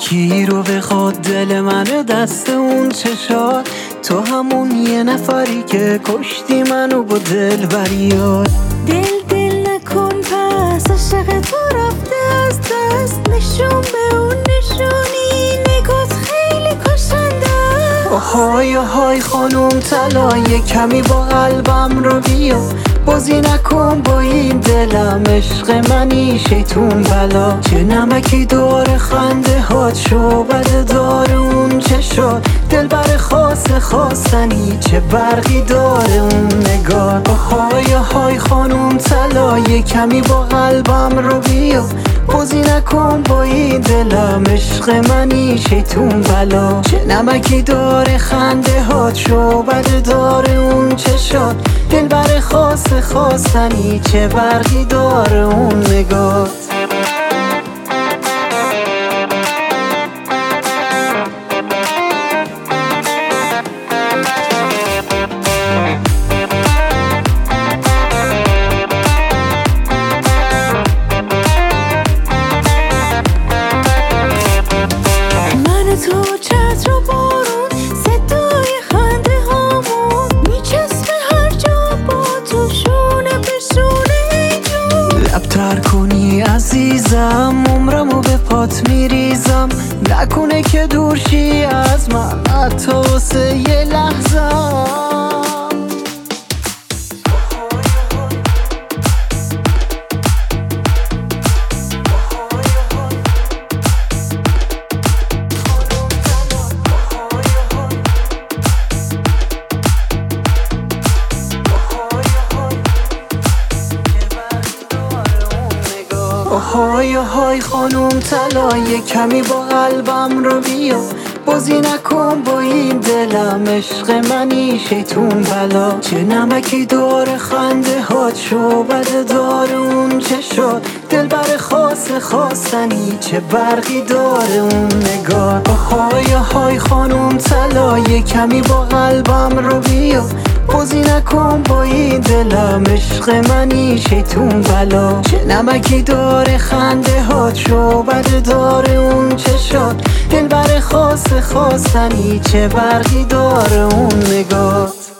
بگیر و بخواد دل منو دست اون چشات. تو همون یه نفری که کشتی منو با دل بریاد. دل نکن پس عشق تو رفته از دست. نشون به اون نشونی نگات خیلی کشنده. آهای آهای خانوم طلا یه کمی با قلبم رو بیا. بازی نکن با این دلم، عشق منی شیطون بلا. چه نمکی داره خنده هات، شعبده داره اون چشات. دل بر خواستنی چه برقی داره اون نگاه. آهای آهای خانوم طلا یه کمی با قلبم رو بیا. بازی نکن با این دلم، عشق منی شیطون بلا. چه نمکی داره خنده هات، شعبده داره اون چشات. دل بر خواستنی چه برقی داره اون نگات. تو چتر و بارون صدای خنده هامون میچسبه هر جا با تو شونه به شونه جون. لبتر کنی عزیزم عمرمو به پات میریزم. نکنه که دورشی از من حتی واسه یه لحظه. آهای آهای خانوم طلا یه کمی با قلبم رو بیا. بازی نکن با این دلم، عشق منی شیطون بلا. چه نمکی داره خنده هات، شعبده داره اون چشات. دل بر خواستنی چه برقی داره اون نگاه. آهای آهای خانوم طلا یه کمی با قلبم رو بیا. بازی نکن با این دلم، عشق منی شیطون بلا. چه نمکی داره خنده هات، شعبده داره اون چشات. دل بر خواستنی چه برقی داره اون نگات.